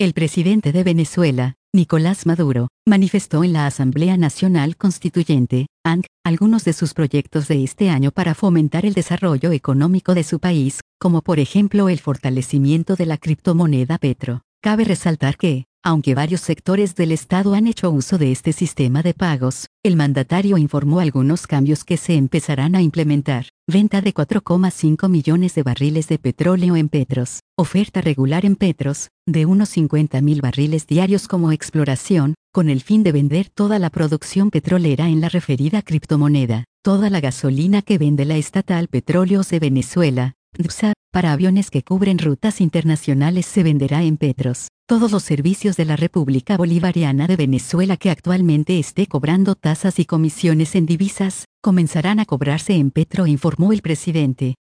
El presidente de Venezuela, Nicolás Maduro, manifestó en la Asamblea Nacional Constituyente, ANC, algunos de sus proyectos de este año para fomentar el desarrollo económico de su país, como por ejemplo el fortalecimiento de la criptomoneda Petro. Cabe resaltar que, aunque varios sectores del Estado han hecho uso de este sistema de pagos, el mandatario informó algunos cambios que se empezarán a implementar: venta de 4,5 millones de barriles de petróleo en Petros, oferta regular en Petros, de unos 50.000 barriles diarios como exploración, con el fin de vender toda la producción petrolera en la referida criptomoneda, toda la gasolina que vende la estatal Petróleos de Venezuela, PDVSA, para aviones que cubren rutas internacionales se venderá en Petros. Todos los servicios de la República Bolivariana de Venezuela que actualmente esté cobrando tasas y comisiones en divisas, comenzarán a cobrarse en Petro, informó el presidente.